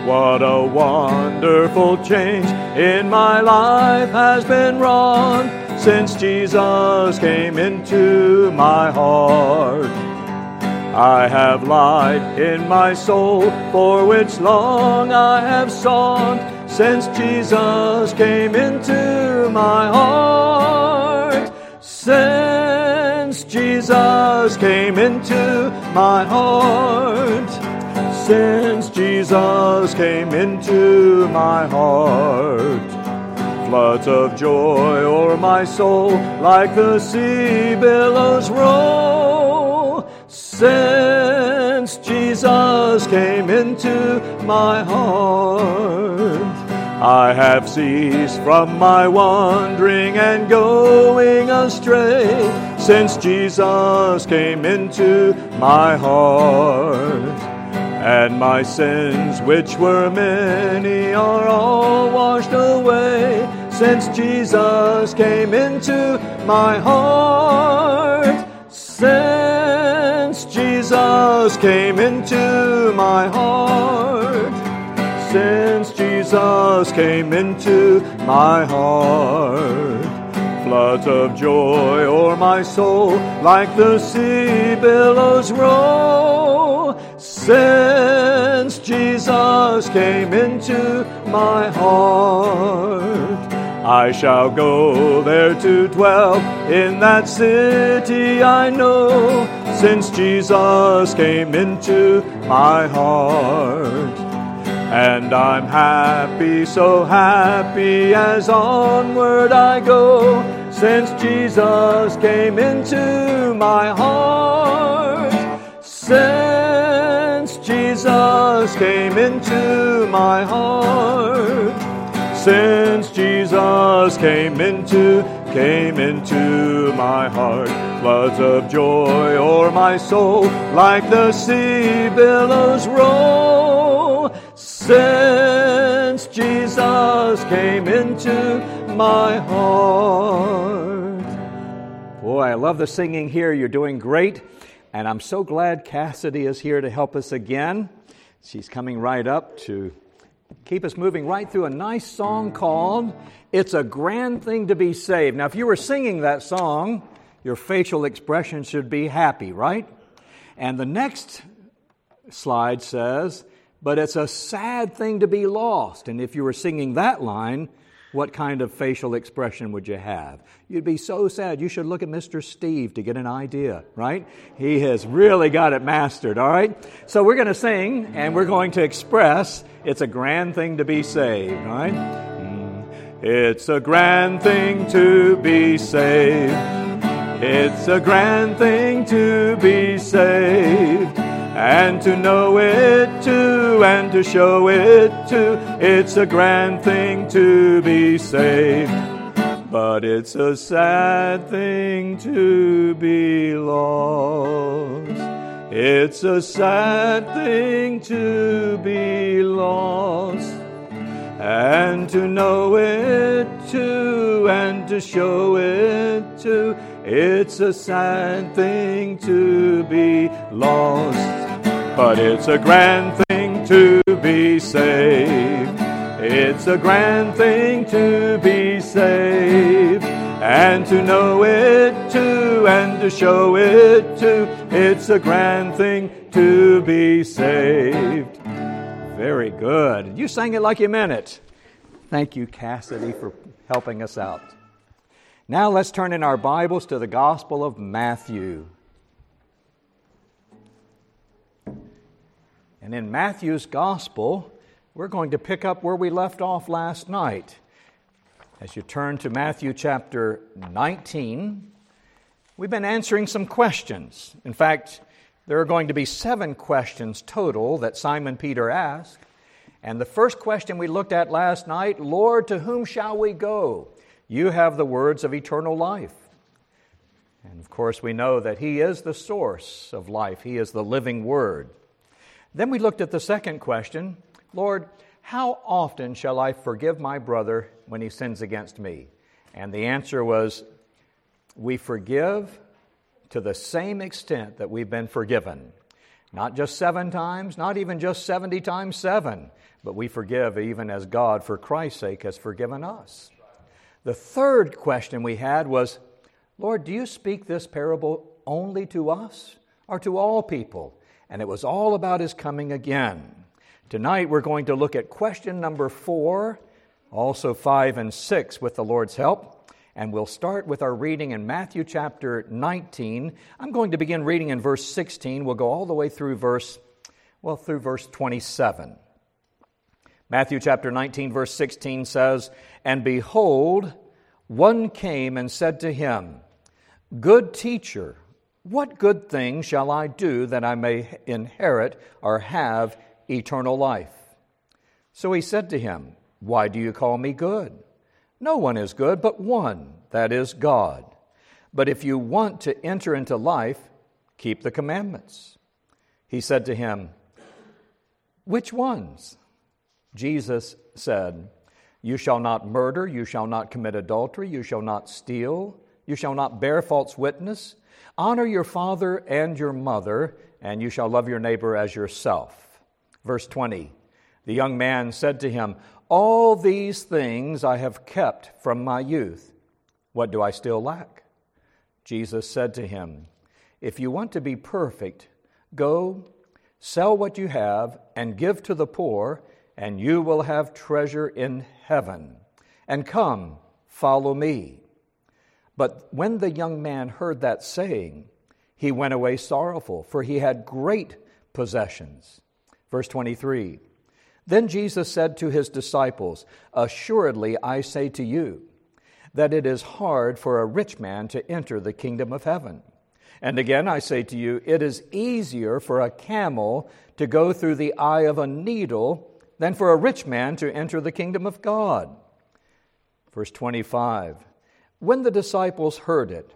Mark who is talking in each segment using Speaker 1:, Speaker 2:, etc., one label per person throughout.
Speaker 1: What a wonderful change in my life has been wrought since Jesus came into my heart. I have light in my soul for which long I have sought since Jesus came into my heart. Since Jesus came into my heart. Since Jesus came into my heart. Floods of joy o'er my soul like the sea billows roll. Since Jesus came into my heart. I have ceased from my wandering and going astray since Jesus came into my heart. And my sins, which were many, are all washed away since Jesus came into my heart. Since Jesus came into my heart. Since Jesus came into my heart. Floods of joy o'er my soul like the sea billows roll. Since Jesus came into my heart. I shall go there to dwell in that city I know, since Jesus came into my heart. And I'm happy, so happy as onward I go, since Jesus came into my heart. Since Jesus came into my heart. Since Jesus came into my heart. Floods of joy o'er my soul like the sea billows roll. Since Jesus came into my heart. Boy, I love the singing here. You're doing great. And I'm so glad Cassidy is here to help us again. She's coming right up to keep us moving right through a nice song called It's a Grand Thing to Be Saved. Now, if you were singing that song, your facial expression should be happy, right? And the next slide says, but it's a sad thing to be lost. And if you were singing that line, what kind of facial expression would you have? You'd be so sad. You should look at Mr. Steve to get an idea, right? He has really got it mastered, all right? So we're going to sing, and we're going to express it's a grand thing to be saved, all right? It's a grand thing to be saved. It's a grand thing to be saved. And to know it too, and to show it too. It's a grand thing to be saved. But it's a sad thing to be lost. It's a sad thing to be lost. And to know it too, and to show it too. It's a sad thing to be lost. But it's a grand thing to be saved. It's a grand thing to be saved. And to know it too, and to show it too. It's a grand thing to be saved. Very good. You sang it like you meant it. Thank you, Cassidy, for helping us out. Now let's turn in our Bibles to the Gospel of Matthew. And in Matthew's Gospel, we're going to pick up where we left off last night. As you turn to Matthew chapter 19, we've been answering some questions. In fact, there are going to be 7 questions total that Simon Peter asked. And the first question we looked at last night, Lord, to whom shall we go? You have the words of eternal life. And of course, we know that He is the source of life. He is the living Word. Then we looked at the second question, Lord, how often shall I forgive my brother when he sins against me? And the answer was, we forgive to the same extent that we've been forgiven.
Speaker 2: Not just 7 times, not even just 70 times 7, but we forgive even as God, for Christ's sake, has forgiven us. The third question we had was, Lord, do you speak this parable only to us or to all people? And it was all about His coming again. Tonight we're going to look at question number 4, also 5 and 6 with the Lord's help. And we'll start with our reading in Matthew chapter 19. I'm going to begin reading in verse 16. We'll go all the way through verse 27. Matthew chapter 19, verse 16 says, "And behold, one came and said to him, Good teacher, what good thing shall I do that I may inherit or have eternal life? So he said to him, Why do you call me good? No one is good but one, that is God. But if you want to enter into life, keep the commandments. He said to him, Which ones? Jesus said, You shall not murder, you shall not commit adultery, you shall not steal, you shall not bear false witness. Honor your father and your mother, and you shall love your neighbor as yourself. Verse 20, the young man said to him, All these things I have kept from my youth. What do I still lack? Jesus said to him, If you want to be perfect, go, sell what you have, and give to the poor, and you will have treasure in heaven. And come, follow me. But when the young man heard that saying, he went away sorrowful, for he had great possessions. Verse 23, Then Jesus said to his disciples, Assuredly I say to you, that it is hard for a rich man to enter the kingdom of heaven. And again I say to you, it is easier for a camel to go through the eye of a needle than for a rich man to enter the kingdom of God. Verse 25, When the disciples heard it,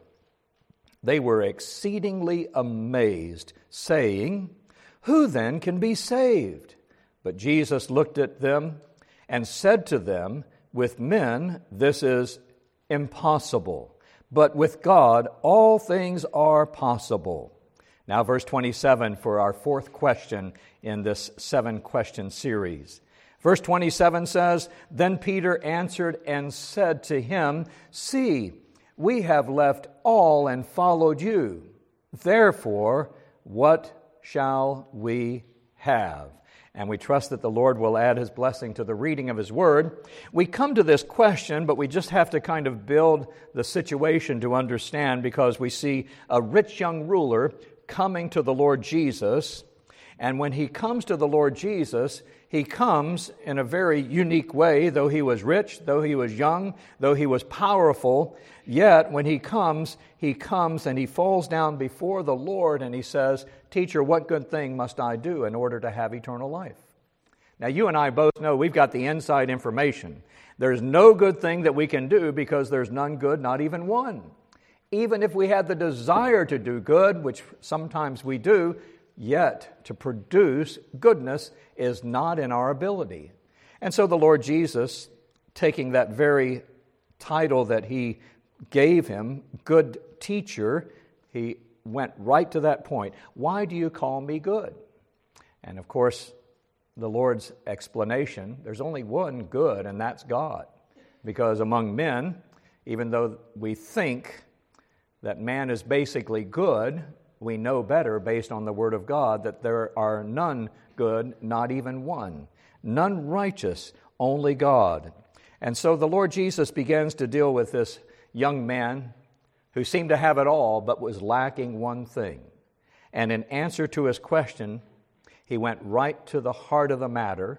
Speaker 2: they were exceedingly amazed, saying, Who then can be saved? But Jesus looked at them and said to them, With men this is impossible, but with God all things are possible. Now verse 27 for our fourth question in this 7-question series. Verse 27 says, Then Peter answered and said to him, See, we have left all and followed you. Therefore, what shall we have? And we trust that the Lord will add His blessing to the reading of His Word. We come to this question, but we just have to kind of build the situation to understand, because we see a rich young ruler coming to the Lord Jesus. And when he comes to the Lord Jesus, he comes in a very unique way. Though he was rich, though he was young, though he was powerful, yet when he comes and he falls down before the Lord and he says, Teacher, what good thing must I do in order to have eternal life? Now, you and I both know we've got the inside information. There's no good thing that we can do because there's none good, not even one. Even if we had the desire to do good, which sometimes we do, yet to produce goodness is not in our ability. And so the Lord Jesus, taking that very title that He gave Him, good teacher, He went right to that point. Why do you call me good? And of course, the Lord's explanation, there's only one good, and that's God. Because among men, even though we think that man is basically good, we know better based on the Word of God that there are none good, not even one. None righteous, only God. And so the Lord Jesus begins to deal with this young man who seemed to have it all but was lacking one thing. And in answer to his question, he went right to the heart of the matter,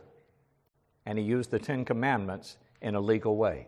Speaker 2: and he used the 10 Commandments in a legal way.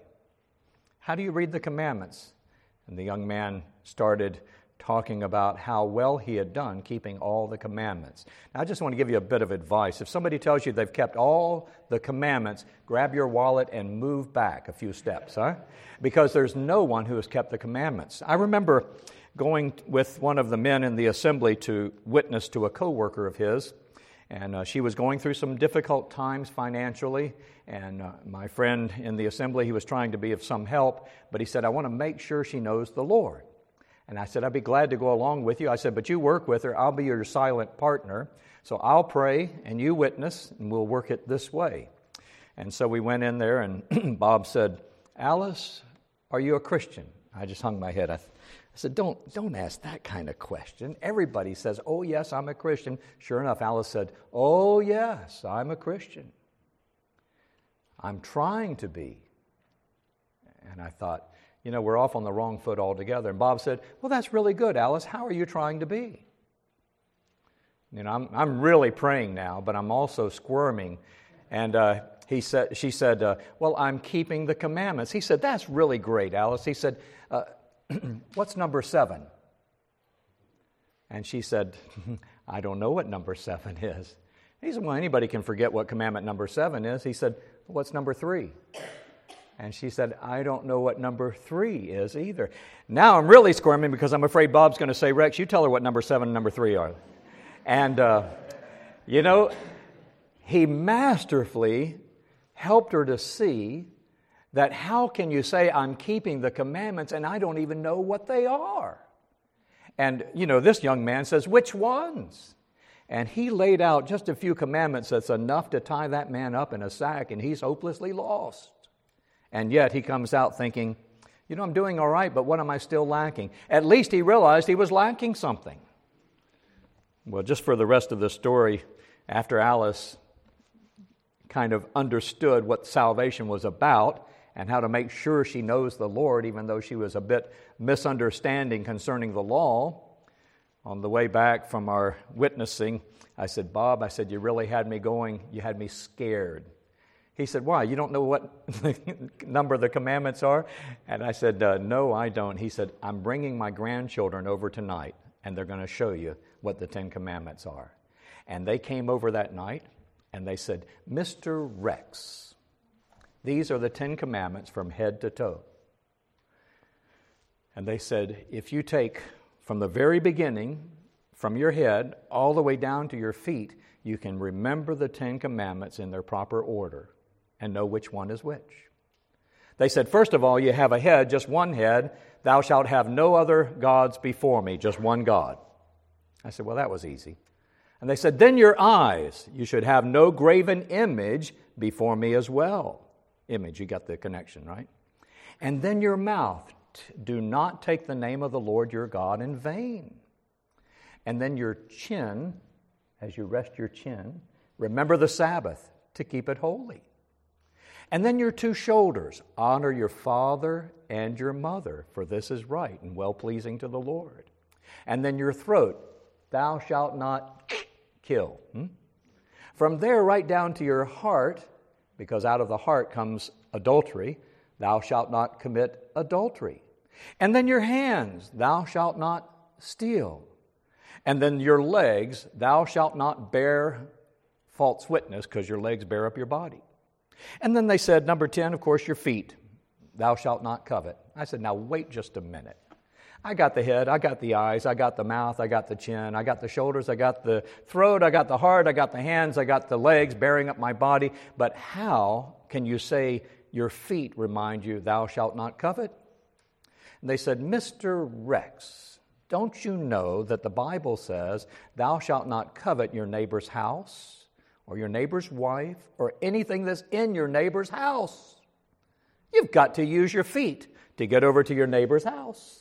Speaker 2: How do you read the commandments? And the young man started talking about how well he had done keeping all the commandments. Now, I just want to give you a bit of advice. If somebody tells you they've kept all the commandments, grab your wallet and move back a few steps, huh? Because there's no one who has kept the commandments. I remember going with one of the men in the assembly to witness to a coworker of his, and she was going through some difficult times financially, and my friend in the assembly, he was trying to be of some help, but he said, I want to make sure she knows the Lord. And I said, I'd be glad to go along with you. I said, but you work with her. I'll be your silent partner. So I'll pray and you witness, and we'll work it this way. And so we went in there, and Bob said, Alice, are you a Christian? I just hung my head. I said, don't ask that kind of question. Everybody says, oh, yes, I'm a Christian. Sure enough, Alice said, oh, yes, I'm a Christian. I'm trying to be. And I thought, we're off on the wrong foot altogether. And Bob said, well, that's really good, Alice. How are you trying to be? I'm really praying now, but I'm also squirming. And she said, well, I'm keeping the commandments. He said, that's really great, Alice. He said, what's number 7? And she said, I don't know what number 7 is. He said, well, anybody can forget what commandment number 7 is. He said, what's number 3? And she said, I don't know what number 3 is either. Now I'm really squirming because I'm afraid Bob's going to say, Rex, you tell her what number 7 and number 3 are. And, he masterfully helped her to see that how can you say I'm keeping the commandments and I don't even know what they are? And, this young man says, which ones? And he laid out just a few commandments that's enough to tie that man up in a sack, and he's hopelessly lost. And yet he comes out thinking, I'm doing all right, but what am I still lacking? At least he realized he was lacking something. Well, just for the rest of the story, after Alice kind of understood what salvation was about and how to make sure she knows the Lord, even though she was a bit misunderstanding concerning the law, on the way back from our witnessing, I said, Bob, you really had me going, you had me scared. He said, why? You don't know what number the commandments are? And I said, no, I don't. He said, I'm bringing my grandchildren over tonight, and they're going to show you what the 10 Commandments are. And they came over that night, and they said, Mr. Rex, these are the 10 Commandments from head to toe. And they said, if you take from the very beginning, from your head all the way down to your feet, you can remember the 10 Commandments in their proper order and know which one is which. They said, first of all, you have a head, just one head. Thou shalt have no other gods before me, just one God. I said, well, that was easy. And they said, then your eyes, you should have no graven image before me as well. Image, you got the connection, right? And then your mouth, do not take the name of the Lord your God in vain. And then your chin, as you rest your chin, remember the Sabbath to keep it holy. And then your 2 shoulders, honor your father and your mother, for this is right and well-pleasing to the Lord. And then your throat, thou shalt not kill. From there right down to your heart, because out of the heart comes adultery, thou shalt not commit adultery. And then your hands, thou shalt not steal. And then your legs, thou shalt not bear false witness, because your legs bear up your body. And then they said, number 10, of course, your feet, thou shalt not covet. I said, now wait just a minute. I got the head, I got the eyes, I got the mouth, I got the chin, I got the shoulders, I got the throat, I got the heart, I got the hands, I got the legs bearing up my body. But how can you say your feet remind you, thou shalt not covet? And they said, Mr. Rex, don't you know that the Bible says, thou shalt not covet your neighbor's house or your neighbor's wife or anything that's in your neighbor's house? You've got to use your feet to get over to your neighbor's house.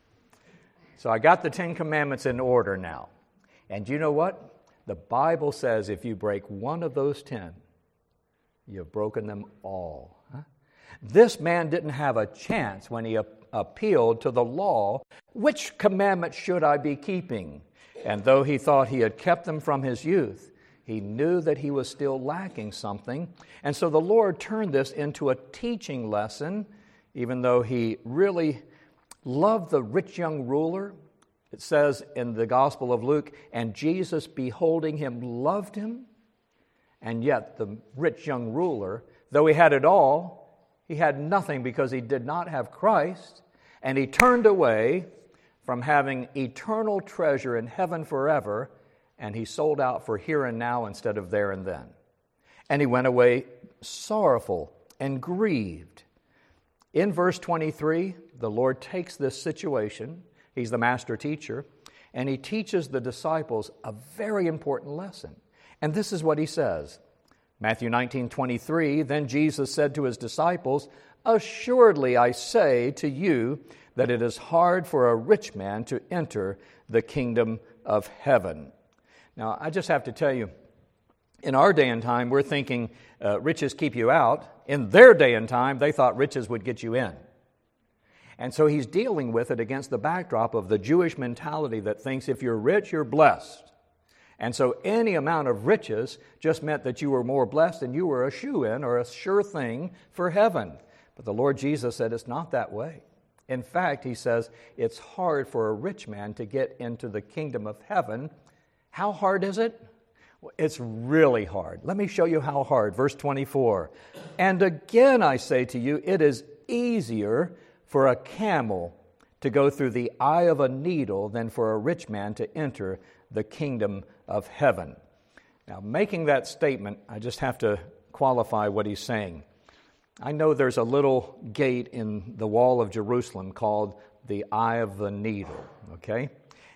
Speaker 2: So I got the 10 Commandments in order now. And you know what? The Bible says if you break one of those 10, you've broken them all. This man didn't have a chance when he appealed to the law. Which commandment should I be keeping? And though he thought he had kept them from his youth, he knew that he was still lacking something. And so the Lord turned this into a teaching lesson, even though he really loved the rich young ruler. It says in the Gospel of Luke, and Jesus, beholding him, loved him. And yet the rich young ruler, though he had it all, he had nothing because he did not have Christ, and he turned away from having eternal treasure in heaven forever, and he sold out for here and now instead of there and then. And he went away sorrowful and grieved. In verse 23, the Lord takes this situation He's the master teacher, and he teaches the disciples a very important lesson. And this is what he says. Matthew 19:23, then Jesus said to his disciples, assuredly I say to you that it is hard for a rich man to enter the kingdom of heaven. Now, I just have to tell you, in our day and time, we're thinking riches keep you out. In their day and time, they thought riches would get you in. And so he's dealing with it against the backdrop of the Jewish mentality that thinks if you're rich, you're blessed. And so any amount of riches just meant that you were more blessed and you were a shoo-in or a sure thing for heaven. But the Lord Jesus said it's not that way. In fact, he says it's hard for a rich man to get into the kingdom of heaven. How hard is it? Well, it's really hard. Let me show you how hard. Verse 24. And again I say to you, it is easier for a camel to go through the eye of a needle than for a rich man to enter the kingdom of heaven. Now, making that statement, I just have to qualify what he's saying. I know there's a little gate in the wall of Jerusalem called the Eye of the Needle, okay?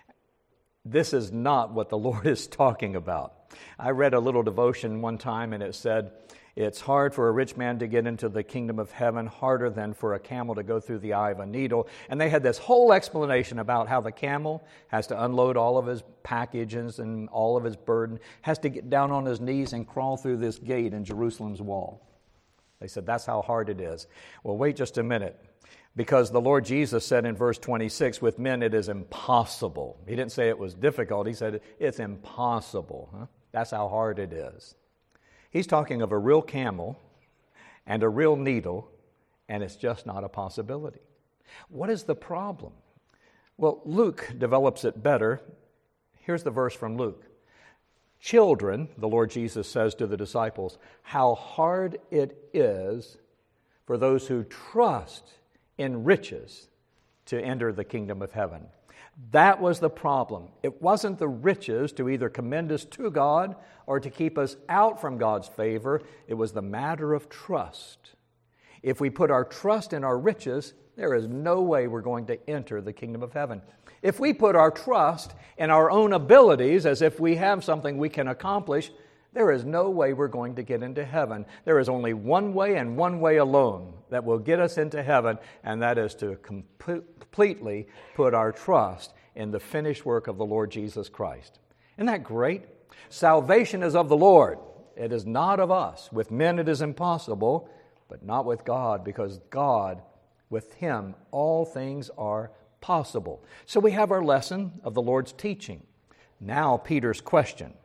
Speaker 2: This is not what the Lord is talking about. I read a little devotion one time and it said, it's hard for a rich man to get into the kingdom of heaven, harder than for a camel to go through the eye of a needle. And they had this whole explanation about how the camel has to unload all of his packages and all of his burden, has to get down on his knees and crawl through this gate in Jerusalem's wall. They said, that's how hard it is. Well, wait just a minute. Because the Lord Jesus said in verse 26, with men it is impossible. He didn't say it was difficult. He said it's impossible. Huh? That's how hard it is. He's talking of a real camel and a real needle, and it's just not a possibility. What is the problem? Well, Luke develops it better. Here's the verse from Luke. Children, the Lord Jesus says to the disciples, how hard it is for those who trust in riches to enter the kingdom of heaven. That was the problem. It wasn't the riches to either commend us to God or to keep us out from God's favor. It was the matter of trust. If we put our trust in our riches, there is no way we're going to enter the kingdom of heaven. If we put our trust in our own abilities as if we have something we can accomplish, there is no way we're going to get into heaven. There is only one way and one way alone that will get us into heaven, and that is to completely put our trust in the finished work of the Lord Jesus Christ. Isn't that great? Salvation is of the Lord. It is not of us. With men it is impossible, but not with God, because God, with Him, all things are possible. So we have our lesson of the Lord's teaching. Now Peter's question.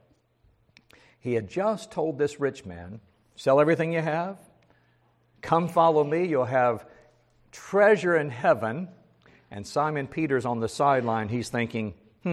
Speaker 2: He had just told this rich man, sell everything you have, come follow me, you'll have treasure in heaven. And Simon Peter's on the sideline, he's thinking,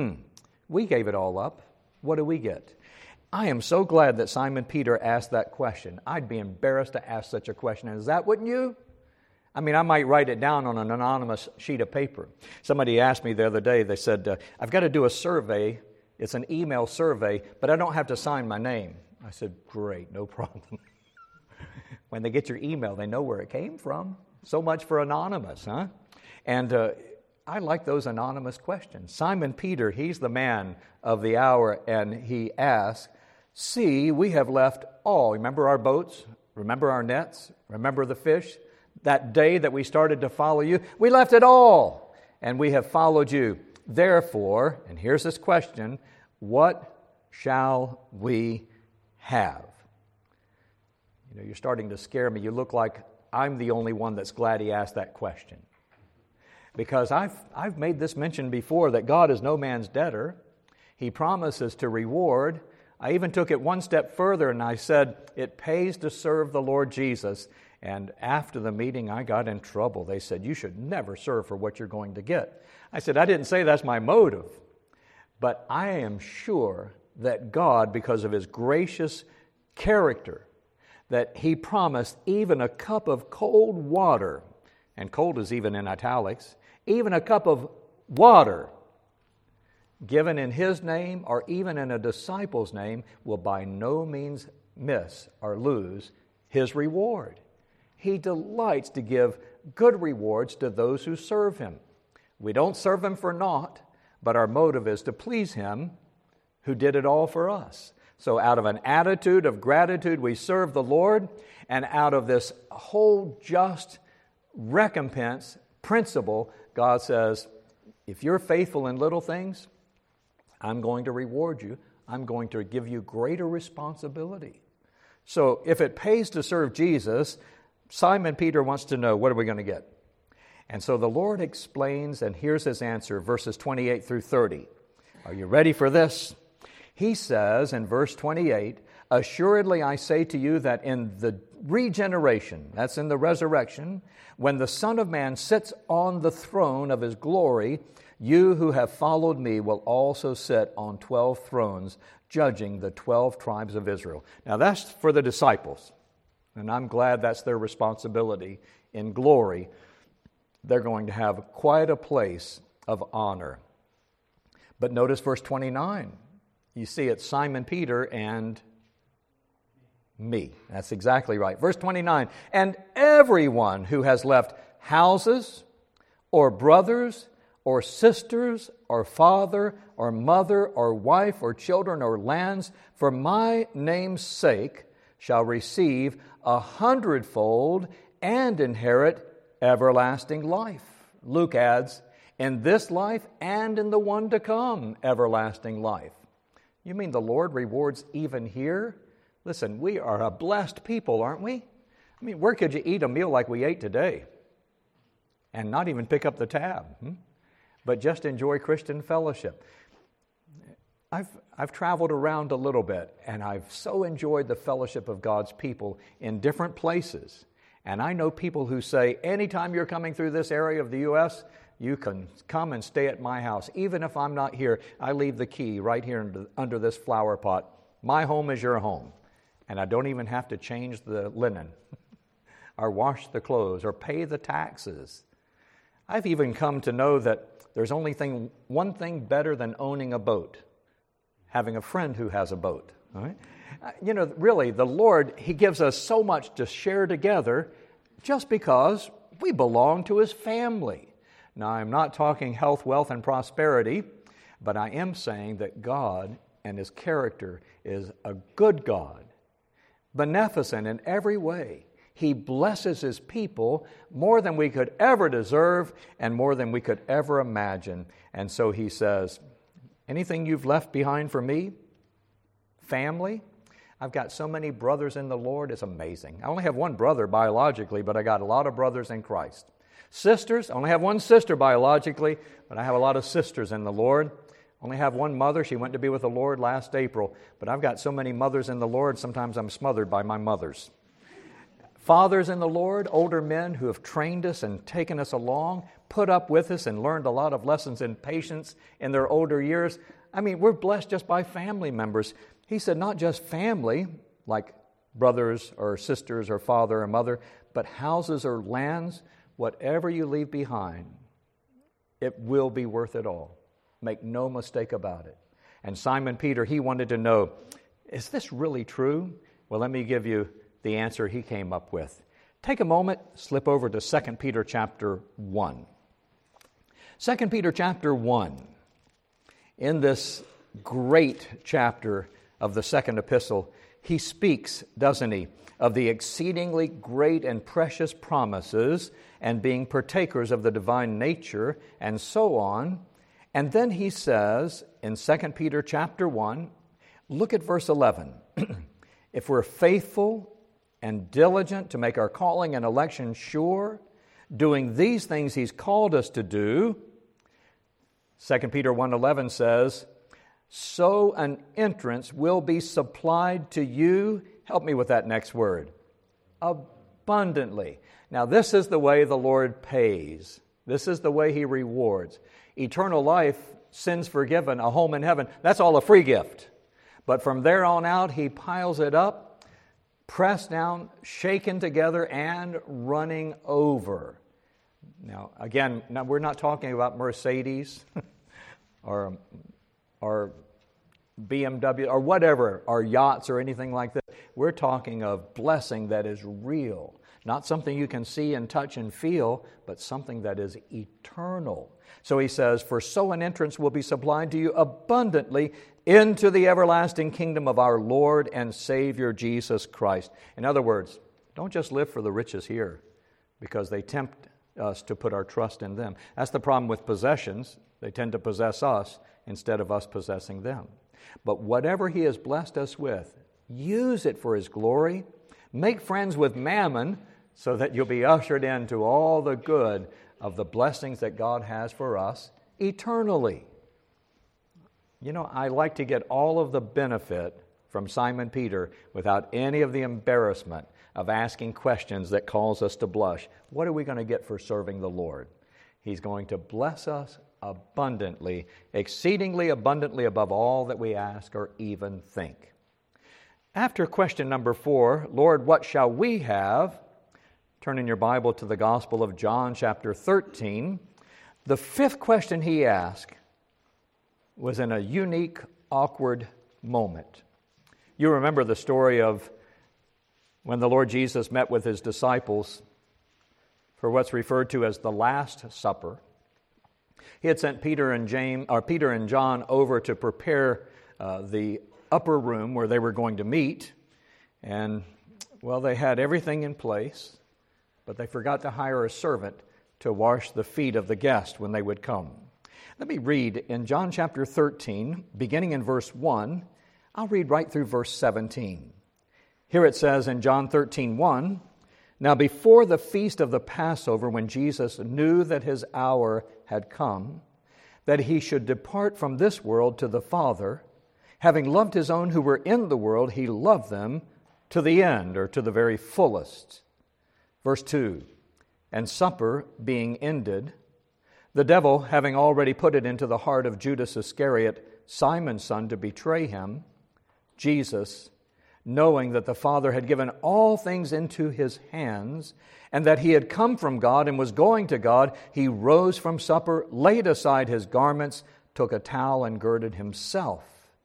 Speaker 2: we gave it all up. What do we get? I am so glad that Simon Peter asked that question. I'd be embarrassed to ask such a question. Is that, wouldn't you? I mean, I might write it down on an anonymous sheet of paper. Somebody asked me the other day, they said, I've got to do a survey. It's an email survey, but I don't have to sign my name. I said, great, no problem. When they get your email, they know where it came from. So much for anonymous, huh? And I like those anonymous questions. Simon Peter, he's the man of the hour, and he asks, see, we have left all. Remember our boats? Remember our nets? Remember the fish? That day that we started to follow you? We left it all, and we have followed you. Therefore, and here's this question, what shall we have? You know, you're starting to scare me. You look like I'm the only one that's glad he asked that question. Because I've made this mention before that God is no man's debtor. He promises to reward. I even took it one step further and I said, it pays to serve the Lord Jesus. And after the meeting, I got in trouble. They said, you should never serve for what you're going to get. I said, I didn't say that's my motive. But I am sure that God, because of His gracious character, that He promised even a cup of cold water, and cold is even in italics, even a cup of water given in His name or even in a disciple's name will by no means miss or lose His reward. He delights to give good rewards to those who serve Him. We don't serve Him for naught, but our motive is to please Him who did it all for us. So out of an attitude of gratitude, we serve the Lord, and out of this whole just recompense principle, God says, if you're faithful in little things, I'm going to reward you. I'm going to give you greater responsibility. So if it pays to serve Jesus, Simon Peter wants to know, what are we going to get? And so the Lord explains, and here's His answer, verses 28 through 30. Are you ready for this? He says in verse 28, assuredly I say to you that in the regeneration, that's in the resurrection, when the Son of Man sits on the throne of His glory, you who have followed me will also sit on 12 thrones, judging the 12 tribes of Israel. Now that's for the disciples, and I'm glad that's their responsibility. In glory, they're going to have quite a place of honor. But notice verse 29. You see, it's Simon Peter and me. That's exactly right. Verse 29, and everyone who has left houses or brothers or sisters or father or mother or wife or children or lands for my name's sake shall receive 100-fold and inherit everlasting life. Luke adds, in this life and in the one to come, everlasting life. You mean the Lord rewards even here? Listen, we are a blessed people, aren't we? I mean, where could you eat a meal like we ate today and not even pick up the tab, but just enjoy Christian fellowship? I've traveled around a little bit, and I've so enjoyed the fellowship of God's people in different places. And I know people who say, anytime you're coming through this area of the U.S., you can come and stay at my house. Even if I'm not here, I leave the key right here under this flower pot. My home is your home. And I don't even have to change the linen or wash the clothes or pay the taxes. I've even come to know that there's only one thing better than owning a boat, having a friend who has a boat. All right? Really, the Lord, He gives us so much to share together just because we belong to His family. Now, I'm not talking health, wealth, and prosperity, but I am saying that God and His character is a good God, beneficent in every way. He blesses His people more than we could ever deserve and more than we could ever imagine. And so He says, anything you've left behind for me? Family? I've got so many brothers in the Lord, it's amazing. I only have one brother biologically, but I got a lot of brothers in Christ. Sisters, I only have one sister biologically, but I have a lot of sisters in the Lord. I only have one mother. She went to be with the Lord last April. But I've got so many mothers in the Lord, sometimes I'm smothered by my mothers. Fathers in the Lord, older men who have trained us and taken us along, put up with us and learned a lot of lessons in patience in their older years. I mean, we're blessed just by family members. He said not just family, like brothers or sisters or father or mother, but houses or lands. Whatever you leave behind, it will be worth it all. Make no mistake about it. And Simon Peter, he wanted to know, is this really true? Well, let me give you the answer he came up with. Take a moment, slip over to 2 Peter chapter 1. 2 Peter chapter 1. In this great chapter of the second epistle, he speaks, doesn't he, of the exceedingly great and precious promises and being partakers of the divine nature and so on. And then he says in 2 Peter chapter 1, look at verse 11. If we're faithful and diligent to make our calling and election sure, doing these things He's called us to do, 2 Peter 1:11 says, so an entrance will be supplied to you. Help me with that next word. Abundantly. Now, this is the way the Lord pays. This is the way He rewards. Eternal life, sins forgiven, a home in heaven, that's all a free gift. But from there on out, He piles it up, pressed down, shaken together, and running over. Now, again, we're not talking about Mercedes or BMW or whatever, or yachts or anything like that. we're talking of blessing that is real. Not something you can see and touch and feel, but something that is eternal. So he says, for so an entrance will be supplied to you abundantly into the everlasting kingdom of our Lord and Savior Jesus Christ. In other words, don't just live for the riches here, because they tempt us to put our trust in them. That's the problem with possessions. They tend to possess us instead of us possessing them. But whatever he has blessed us with, use it for his glory. Make friends with mammon so that you'll be ushered into all the good of the blessings that God has for us eternally. You know, I like to get all of the benefit from Simon Peter without any of the embarrassment of asking questions that cause us to blush. What are we going to get for serving the Lord? He's going to bless us abundantly, exceedingly abundantly above all that we ask or even think. After question number 4, Lord, what shall we have? Turn in your Bible to the Gospel of John, chapter 13. The 5th question he asked was in a unique, awkward moment. You remember the story of when the Lord Jesus met with his disciples for what's referred to as the Last Supper. He had sent Peter and John over to prepare the upper room where they were going to meet. And, well, they had everything in place, but they forgot to hire a servant to wash the feet of the guest when they would come. Let me read in John chapter 13, beginning in verse 1. I'll read right through verse 17. Here it says in John 13:1, now before the feast of the Passover, when Jesus knew that his hour had come, that he should depart from this world to the Father, having loved his own who were in the world, he loved them to the end, or to the very fullest. Verse 2, and supper being ended, the devil, having already put it into the heart of Judas Iscariot, Simon's son, to betray him, Jesus, knowing that the Father had given all things into his hands, and that he had come from God and was going to God, he rose from supper, laid aside his garments, took a towel and girded himself.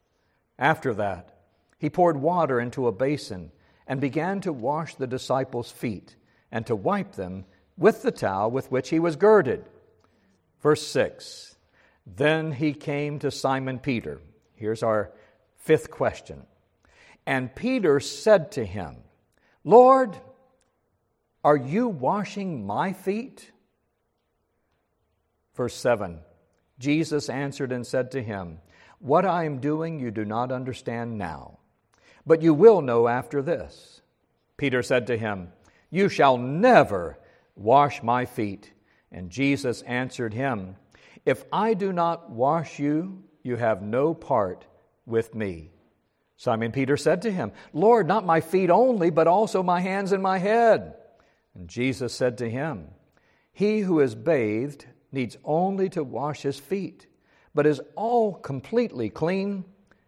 Speaker 2: After that, he poured water into a basin and began to wash the disciples' feet and to wipe them with the towel with which he was girded. Verse 6, then he came to Simon Peter. Here's our 5th question. And Peter said to him, Lord, are you washing my feet? Verse 7, Jesus answered and said to him, what I am doing you do not understand now, but you will know after this. Peter said to him, you shall never wash my feet. And Jesus answered him, if I do not wash you, you have no part with me. Simon Peter said to him, Lord, not my feet only, but also my hands and my head. And Jesus said to him, he who is bathed needs only to wash his feet, but is all completely clean.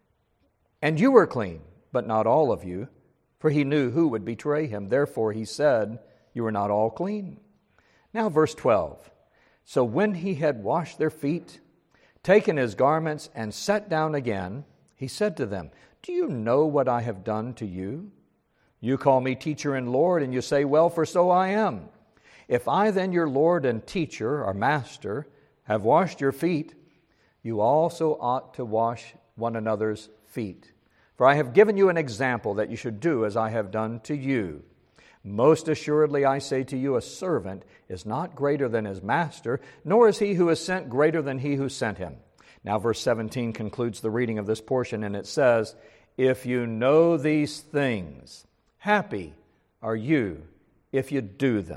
Speaker 2: And you are clean, but not all of you. For he knew who would betray him. Therefore he said, you are not all clean. Now verse 12. So when he had washed their feet, taken his garments, and sat down again, he said to them, do you know what I have done to you? You call me teacher and Lord, and you say, well, for so I am. If I then, your Lord and teacher, or master, have washed your feet, you also ought to wash one another's feet. For I have given you an example that you should do as I have done to you. Most assuredly I say to you, a servant is not greater than his master, nor is he who is sent greater than he who sent him. Now verse 17 concludes the reading of this portion, and it says, if you know these things, happy are you if you do them.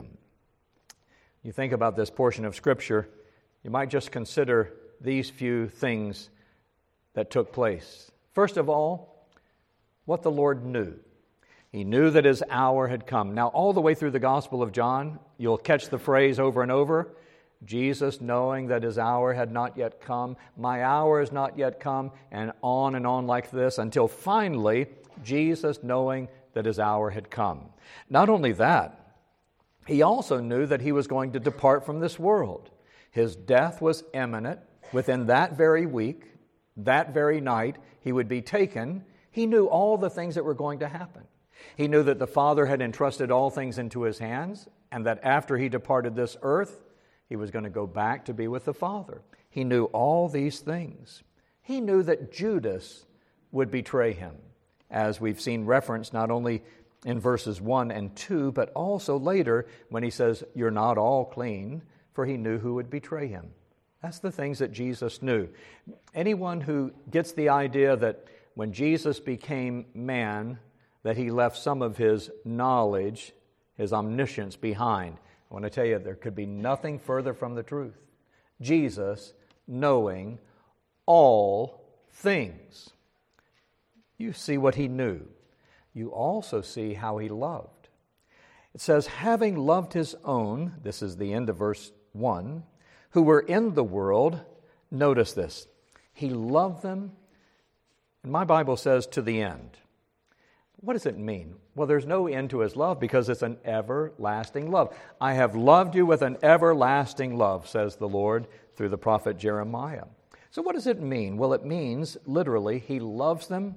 Speaker 2: You think about this portion of Scripture, you might just consider these few things that took place. First of all, what the Lord knew. He knew that his hour had come. Now, all the way through the Gospel of John, you'll catch the phrase over and over, Jesus knowing that his hour had not yet come, my hour has not yet come, and on like this, until finally, Jesus knowing that his hour had come. Not only that, he also knew that he was going to depart from this world. His death was imminent. Within that very week, that very night, he would be taken. He knew all the things that were going to happen. He knew that the Father had entrusted all things into his hands, and that after he departed this earth, he was going to go back to be with the Father. He knew all these things. He knew that Judas would betray him, as we've seen referenced not only in verses 1 and 2, but also later when he says, "You're not all clean," for he knew who would betray him. That's the things that Jesus knew. Anyone who gets the idea that when Jesus became man, that he left some of his knowledge, his omniscience behind, I want to tell you there could be nothing further from the truth. Jesus knowing all things. You see what he knew. You also see how he loved. It says, having loved his own, this is the end of verse 1, who were in the world, notice this, he loved them, and my Bible says to the end. What does it mean? Well, there's no end to his love because it's an everlasting love. I have loved you with an everlasting love, says the Lord through the prophet Jeremiah. So what does it mean? Well, it means literally he loves them,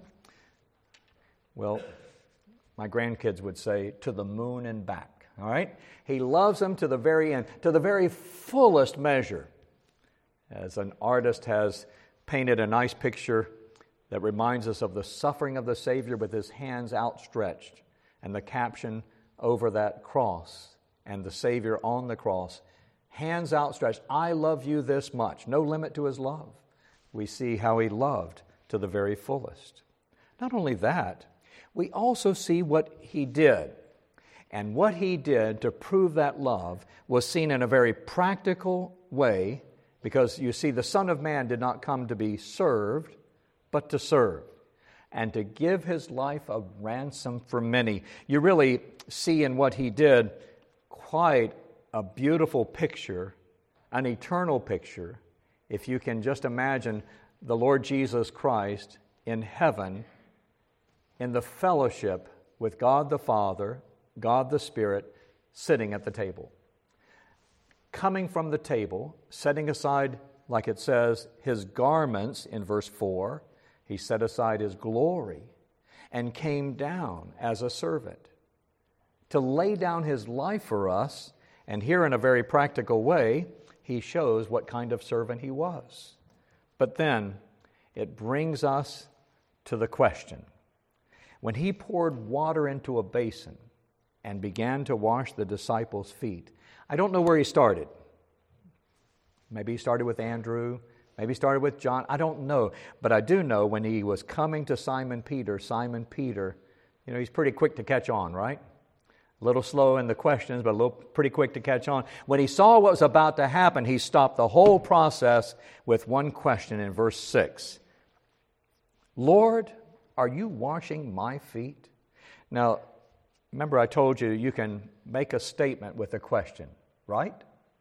Speaker 2: well, my grandkids would say, to the moon and back, all right? He loves them to the very end, to the very fullest measure. As an artist has painted a nice picture that reminds us of the suffering of the Savior with his hands outstretched, and the caption over that cross, and the Savior on the cross, hands outstretched, I love you this much. No limit to his love. We see how he loved to the very fullest. Not only that, we also see what he did. And what he did to prove that love was seen in a very practical way, because you see, the Son of Man did not come to be served, but to serve, and to give his life a ransom for many. You really see in what he did quite a beautiful picture, an eternal picture, if you can just imagine the Lord Jesus Christ in heaven, in the fellowship with God the Father, God the Spirit, sitting at the table. Coming from the table, setting aside, like it says, his garments in verse 4, he set aside his glory and came down as a servant to lay down his life for us. And here in a very practical way, he shows what kind of servant he was. But then it brings us to the question. When he poured water into a basin and began to wash the disciples' feet, I don't know where he started. Maybe he started with Andrew. Maybe he started with John. I don't know. But I do know when he was coming to Simon Peter, he's pretty quick to catch on, right? A little slow in the questions, but pretty quick to catch on. When he saw what was about to happen, he stopped the whole process with one question in verse 6. Lord, are you washing my feet? Now, remember I told you you can make a statement with a question, right?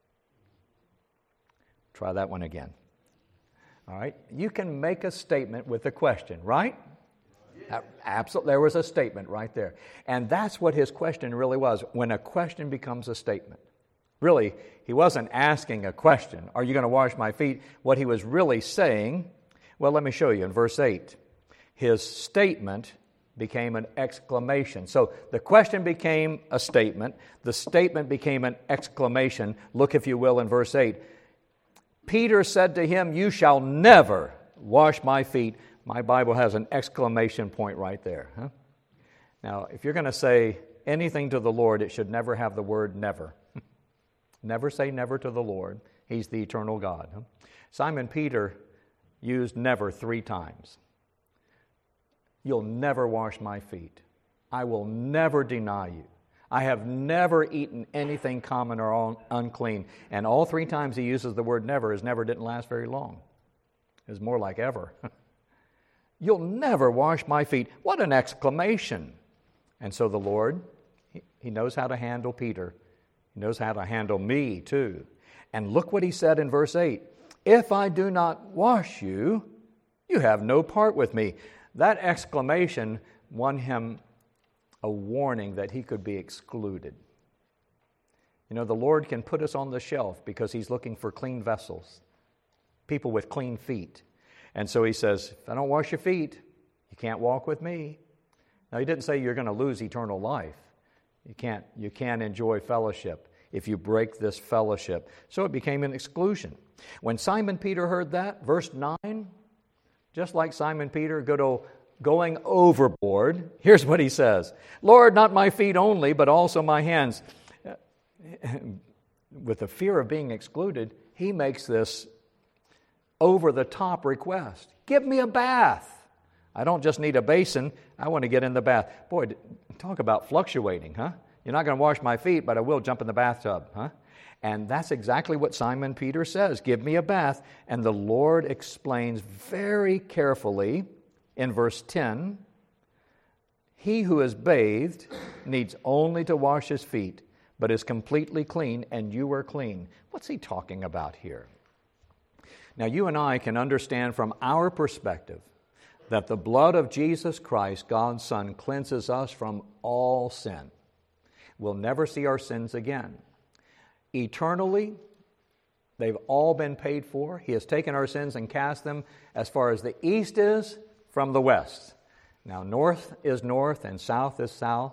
Speaker 2: Try that one again. All right? You can make a statement with a question, right? Absolutely. There was a statement right there. And that's what his question really was, when a question becomes a statement. Really, he wasn't asking a question, are you going to wash my feet? What he was really saying, well, let me show you in verse 8. His statement became an exclamation. So the question became a statement. The statement became an exclamation. Look, if you will, in verse 8. Peter said to him, you shall never wash my feet. My Bible has an exclamation point right there. Huh? Now, if you're going to say anything to the Lord, it should never have the word never. Never say never to the Lord. He's the eternal God. Huh? Simon Peter used never 3 times. You'll never wash my feet. I will never deny you. I have never eaten anything common or unclean. And all 3 times he uses the word never, his never didn't last very long. It was more like ever. You'll never wash my feet. What an exclamation. And so the Lord, he knows how to handle Peter. He knows how to handle me too. And look what he said in verse 8. If I do not wash you, you have no part with me. That exclamation won him a warning that he could be excluded. You know, the Lord can put us on the shelf because he's looking for clean vessels, people with clean feet. And so he says, if I don't wash your feet, you can't walk with me. Now, he didn't say you're going to lose eternal life. You can't enjoy fellowship if you break this fellowship. So it became an exclusion. When Simon Peter heard that, verse 9, just like Simon Peter, good old going overboard, here's what he says. Lord, not my feet only, but also my hands. With the fear of being excluded, he makes this over-the-top request. Give me a bath. I don't just need a basin. I want to get in the bath. Boy, talk about fluctuating, huh? You're not going to wash my feet, but I will jump in the bathtub, huh? And that's exactly what Simon Peter says. Give me a bath. And the Lord explains very carefully in verse 10, he who is bathed needs only to wash his feet, but is completely clean, and you are clean. What's he talking about here? Now, you and I can understand from our perspective that the blood of Jesus Christ, God's Son, cleanses us from all sin. We'll never see our sins again. Eternally, they've all been paid for. He has taken our sins and cast them as far as the east is from the west. Now, north is north and south is south.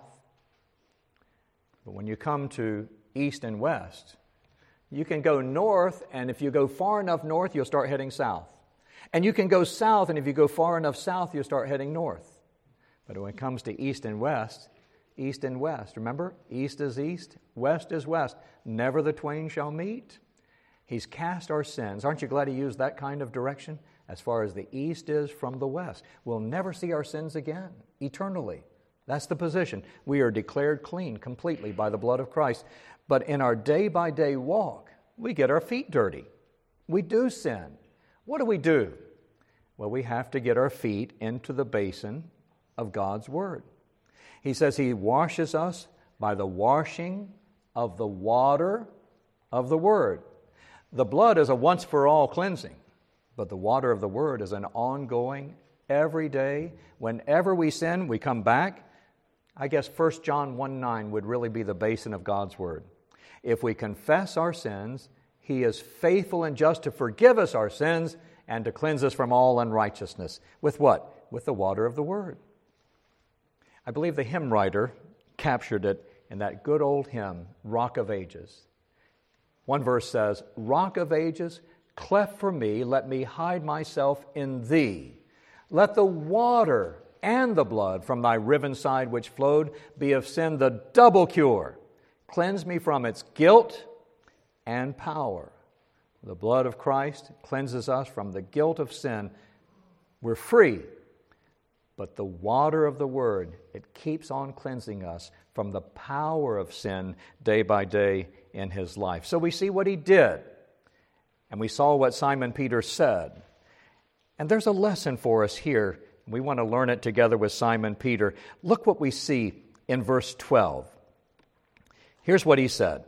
Speaker 2: But when you come to east and west, you can go north, and if you go far enough north, you'll start heading south. And you can go south, and if you go far enough south, you'll start heading north. But when it comes to east and west, remember? East is east, west is west. Never the twain shall meet. He's cast our sins. Aren't you glad he used that kind of direction? As far as the east is from the west. We'll never see our sins again, eternally. That's the position. We are declared clean completely by the blood of Christ. But in our day-by-day walk, we get our feet dirty. We do sin. What do? Well, we have to get our feet into the basin of God's Word. He says he washes us by the washing of the water of the Word. The blood is a once-for-all cleansing, but the water of the Word is an ongoing, every day. Whenever we sin, we come back. I guess 1 John 1:9 would really be the basin of God's Word. If we confess our sins, he is faithful and just to forgive us our sins and to cleanse us from all unrighteousness. With what? With the water of the Word. I believe the hymn writer captured it in that good old hymn, Rock of Ages. One verse says, Rock of Ages, cleft for me, let me hide myself in thee. Let the water and the blood from thy riven side which flowed be of sin the double cure. Cleanse me from its guilt and power. The blood of Christ cleanses us from the guilt of sin. We're free. But the water of the Word, it keeps on cleansing us from the power of sin day by day in his life. So we see what he did. And we saw what Simon Peter said. And there's a lesson for us here. We want to learn it together with Simon Peter. Look what we see in verse 12. Here's what he said.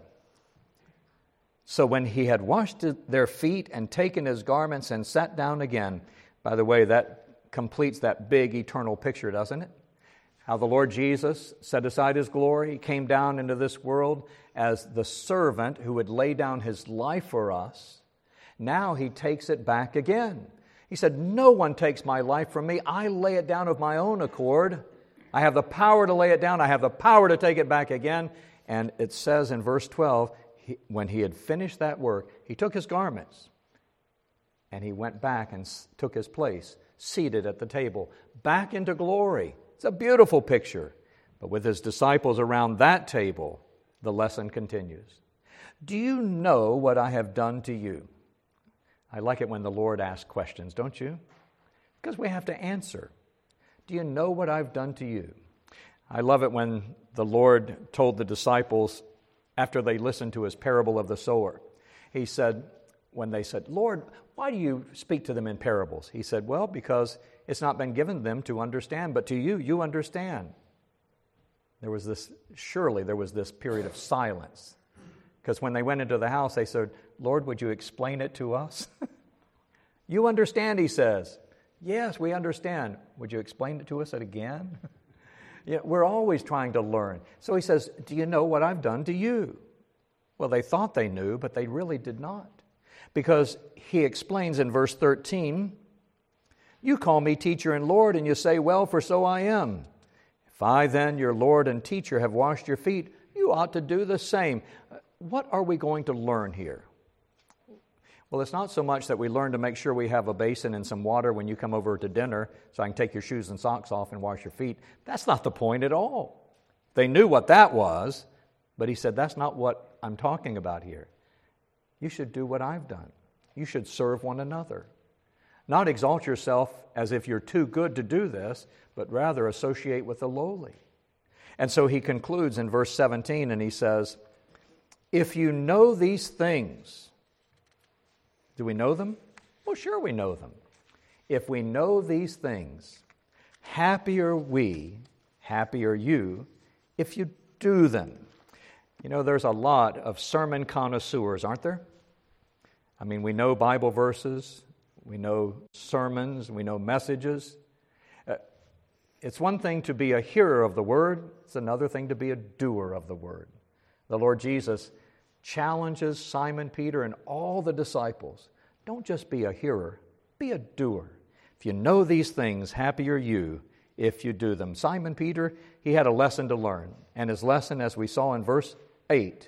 Speaker 2: So when he had washed their feet and taken his garments and sat down again, by the way, that completes that big eternal picture, doesn't it? How the Lord Jesus set aside his glory, came down into this world as the servant who would lay down his life for us. Now he takes it back again. He said, no one takes my life from me. I lay it down of my own accord. I have the power to lay it down. I have the power to take it back again. And it says in verse 12, when he had finished that work, he took his garments and he went back and took his place, seated at the table, back into glory. It's a beautiful picture. But with his disciples around that table, the lesson continues. Do you know what I have done to you? I like it when the Lord asks questions, don't you? Because we have to answer. Do you know what I've done to you? I love it when the Lord told the disciples after they listened to his parable of the sower. He said, when they said, Lord, why do you speak to them in parables? He said, well, because it's not been given them to understand, but to you, you understand. There was this period of silence. Because when they went into the house, they said, Lord, would you explain it to us? You understand, he says. Yes, we understand. Would you explain it to us again? Yeah, we're always trying to learn. So he says, do you know what I've done to you? Well, they thought they knew, but they really did not. Because he explains in verse 13, you call me teacher and Lord, and you say, well, for so I am. If I then, your Lord and teacher, have washed your feet, you ought to do the same. What are we going to learn here? Well, it's not so much that we learn to make sure we have a basin and some water when you come over to dinner so I can take your shoes and socks off and wash your feet. That's not the point at all. They knew what that was, but he said, that's not what I'm talking about here. You should do what I've done. You should serve one another. Not exalt yourself as if you're too good to do this, but rather associate with the lowly. And so he concludes in verse 17 and he says, if you know these things, do we know them? Well, sure we know them. If we know these things, happy are we, happy are you, if you do them. You know, there's a lot of sermon connoisseurs, aren't there? I mean, we know Bible verses, we know sermons, we know messages. It's one thing to be a hearer of the Word, it's another thing to be a doer of the Word. The Lord Jesus challenges Simon Peter and all the disciples. Don't just be a hearer, be a doer. If you know these things, happy are you if you do them. Simon Peter, he had a lesson to learn. And his lesson, as we saw in verse 8,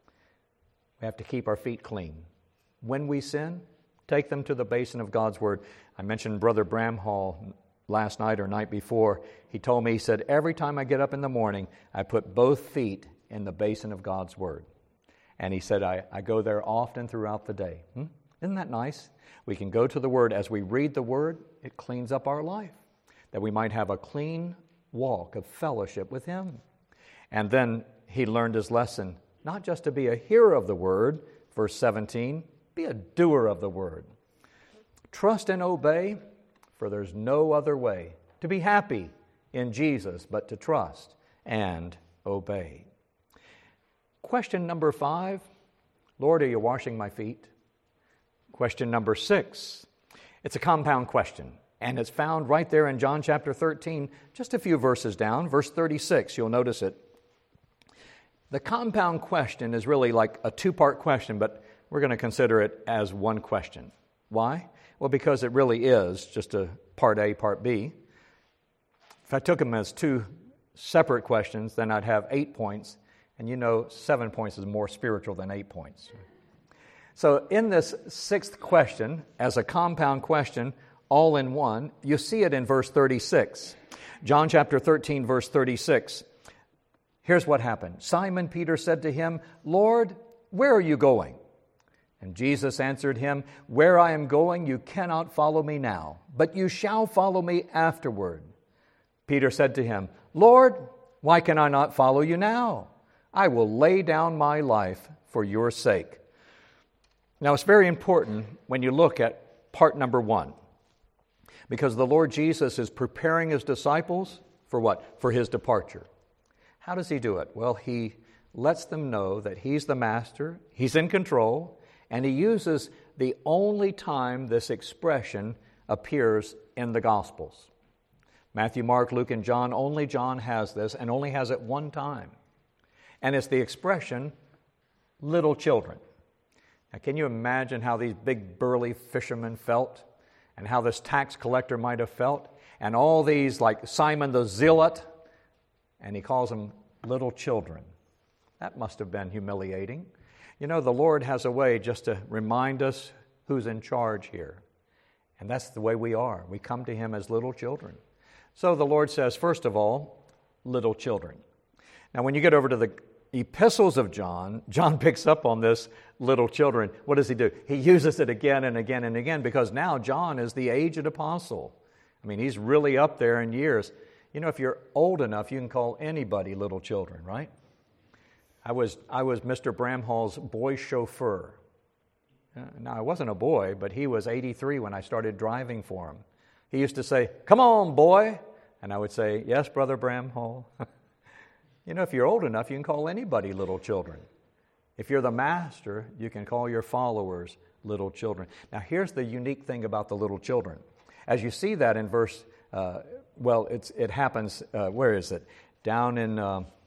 Speaker 2: we have to keep our feet clean. When we sin, take them to the basin of God's Word. I mentioned Brother Bramhall last night or night before. He told me, he said, every time I get up in the morning, I put both feet in the basin of God's Word. And he said, I go there often throughout the day. Isn't that nice? We can go to the Word. As we read the Word, it cleans up our life, that we might have a clean walk of fellowship with Him. And then he learned his lesson, not just to be a hearer of the Word, verse 17, be a doer of the Word. Trust and obey, for there's no other way to be happy in Jesus but to trust and obey. Question number 5, Lord, are you washing my feet? Question number 6, it's a compound question, and it's found right there in John chapter 13, just a few verses down, verse 36, you'll notice it. The compound question is really like a two-part question, but we're going to consider it as one question. Why? Well, because it really is just a part A, part B. If I took them as two separate questions, then I'd have 8 points. And you know, 7 points is more spiritual than 8 points. So in this 6th question, as a compound question, all in one, you see it in verse 36. John chapter 13, verse 36. Here's what happened. Simon Peter said to him, Lord, where are you going? And Jesus answered him, where I am going, you cannot follow me now, but you shall follow me afterward. Peter said to him, Lord, why can I not follow you now? I will lay down my life for your sake. Now, it's very important when you look at part number 1, because the Lord Jesus is preparing His disciples for what? For His departure. How does He do it? Well, He lets them know that He's the Master, He's in control, and He uses the only time this expression appears in the Gospels. Matthew, Mark, Luke, and John, only John has this, and only has it one time. And it's the expression, little children. Now, can you imagine how these big burly fishermen felt? And how this tax collector might have felt? And all these, like Simon the Zealot, and he calls them little children. That must have been humiliating. You know, the Lord has a way just to remind us who's in charge here. And that's the way we are. We come to Him as little children. So the Lord says, first of all, little children. Now, when you get over to the epistles of John, John picks up on this little children. What does he do? He uses it again and again and again, because now John is the aged apostle. I mean, he's really up there in years. You know, if you're old enough, you can call anybody little children, right? I was Mr. Bramhall's boy chauffeur. Now, I wasn't a boy, but he was 83 when I started driving for him. He used to say, "Come on, boy." And I would say, "Yes, Brother Bramhall." You know, if you're old enough, you can call anybody little children. If you're the master, you can call your followers little children. Now, here's the unique thing about the little children. As you see that in verse, it happens, where is it? Down in,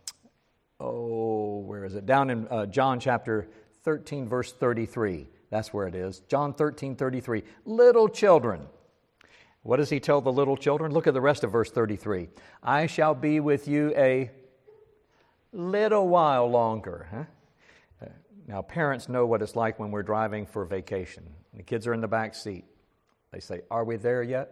Speaker 2: Down in John chapter 13, verse 33. That's where it is. John 13, 33. Little children. What does he tell the little children? Look at the rest of verse 33. I shall be with you a little while longer. Now, parents know what it's like when we're driving for vacation. The kids are in the back seat. They say, are we there yet?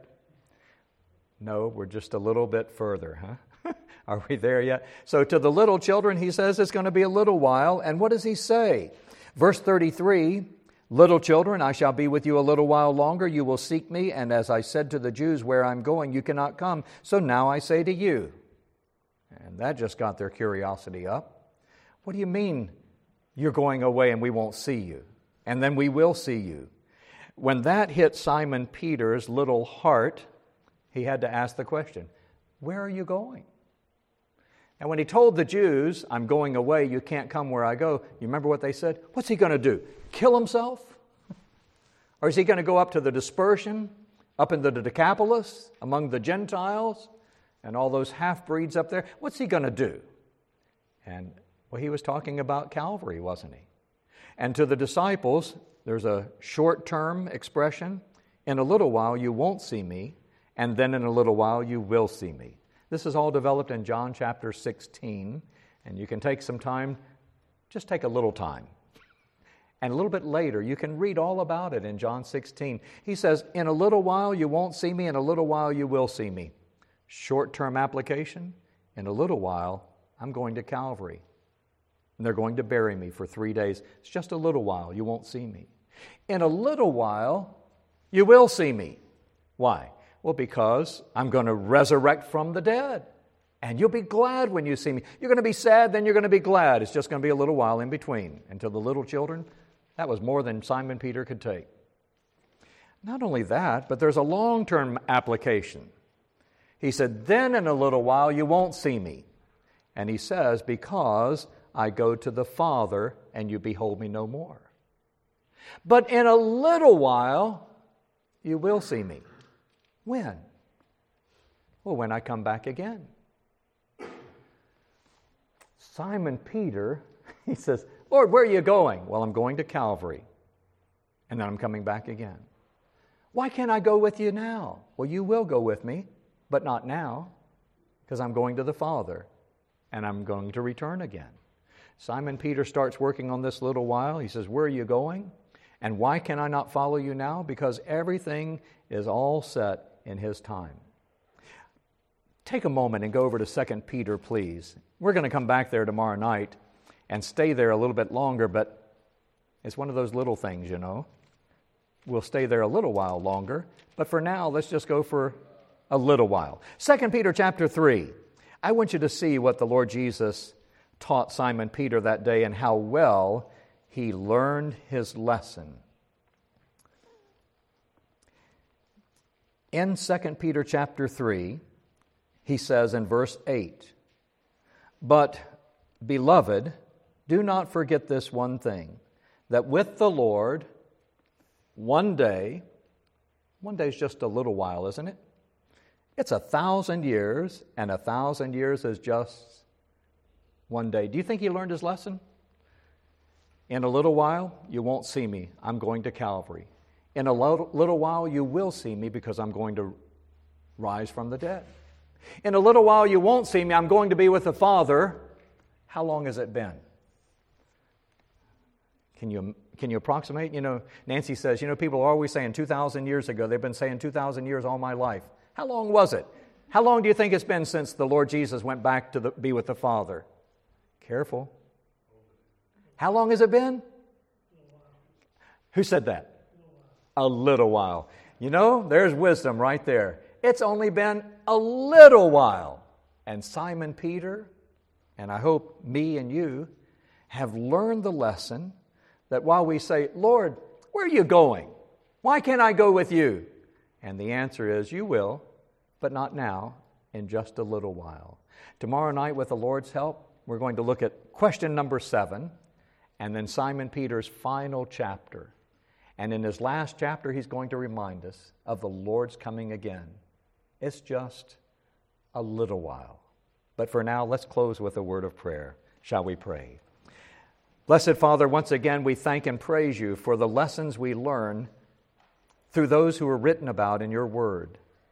Speaker 2: No, we're just a little bit further, Are we there yet? So to the little children, he says it's going to be a little while. And what does he say? Verse 33, little children, I shall be with you a little while longer. You will seek me. And as I said to the Jews, where I'm going, you cannot come. So now I say to you. And that just got their curiosity up. What do you mean you're going away and we won't see you? And then we will see you. When that hit Simon Peter's little heart, he had to ask the question, where are you going? And when he told the Jews, I'm going away, you can't come where I go, you remember what they said? What's he going to do? Kill himself? Or is he going to go up to the dispersion, up in the Decapolis, among the Gentiles, and all those half-breeds up there? What's he going to do? And, well, he was talking about Calvary, wasn't he? And to the disciples, there's a short-term expression, in a little while you won't see me, and then in a little while you will see me. This is all developed in John chapter 16, and you can take some time, just take a little time. And a little bit later, you can read all about it in John 16. He says, in a little while you won't see me, in a little while you will see me. Short-term application, in a little while I'm going to Calvary. And they're going to bury me for 3 days. It's just a little while, you won't see me. In a little while, you will see me. Why? Well, because I'm going to resurrect from the dead. And you'll be glad when you see me. You're going to be sad, then you're going to be glad. It's just going to be a little while in between. And to the little children, that was more than Simon Peter could take. Not only that, but there's a long-term application. He said, then in a little while you won't see me. And he says, because I go to the Father and you behold me no more. But in a little while you will see me. When? Well, when I come back again. Simon Peter, he says, Lord, where are you going? Well, I'm going to Calvary. And then I'm coming back again. Why can't I go with you now? Well, you will go with me, but not now, because I'm going to the Father, and I'm going to return again. Simon Peter starts working on this little while. He says, where are you going? And why can I not follow you now? Because everything is all set in His time. Take a moment and go over to 2 Peter, please. We're going to come back there tomorrow night and stay there a little bit longer, but it's one of those little things, you know. We'll stay there a little while longer, but for now, let's just go for a little while. 2 Peter chapter 3. I want you to see what the Lord Jesus taught Simon Peter that day and how well he learned his lesson. In 2 Peter chapter 3, he says in verse 8, but, beloved, do not forget this one thing, that with the Lord, one day is just a little while, isn't it? It's 1,000 years, and 1,000 years is just one day. Do you think he learned his lesson? In a little while, you won't see me. I'm going to Calvary. In a little while, you will see me because I'm going to rise from the dead. In a little while, you won't see me. I'm going to be with the Father. How long has it been? Can you approximate? You know, Nancy says, people are always saying 2,000 years ago. They've been saying 2,000 years all my life. How long was it? How long do you think it's been since the Lord Jesus went back to be with the Father? Careful. How long has it been? Who said that? A little while. There's wisdom right there. It's only been a little while. And Simon Peter, and I hope me and you, have learned the lesson that while we say, Lord, where are you going? Why can't I go with you? And the answer is, you will, but not now, in just a little while. Tomorrow night, with the Lord's help, we're going to look at question number 7, and then Simon Peter's final chapter. And in his last chapter, he's going to remind us of the Lord's coming again. It's just a little while. But for now, let's close with a word of prayer. Shall we pray? Blessed Father, once again, we thank and praise you for the lessons we learn through those who are written about in your word.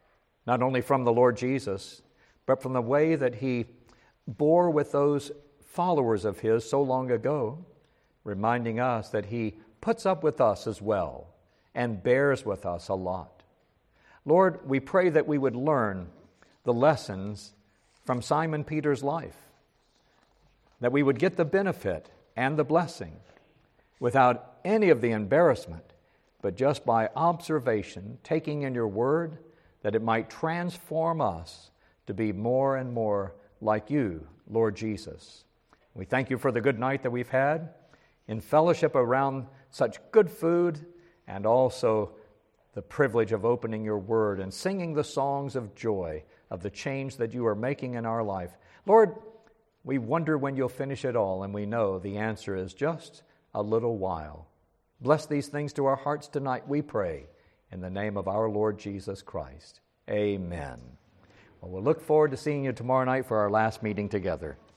Speaker 2: not only from the Lord Jesus, but from the way that he bore with those followers of his so long ago, reminding us that he puts up with us as well and bears with us a lot. Lord, we pray that we would learn the lessons from Simon Peter's life, that we would get the benefit and the blessing without any of the embarrassment, but just by observation, taking in your word, that it might transform us to be more and more like you, Lord Jesus. We thank you for the good night that we've had in fellowship around such good food, and also the privilege of opening your word and singing the songs of joy of the change that you are making in our life. Lord, we wonder when you'll finish it all, and we know the answer is just a little while. Bless these things to our hearts tonight, we pray, in the name of our Lord Jesus Christ. Amen. Well, we'll look forward to seeing you tomorrow night for our last meeting together.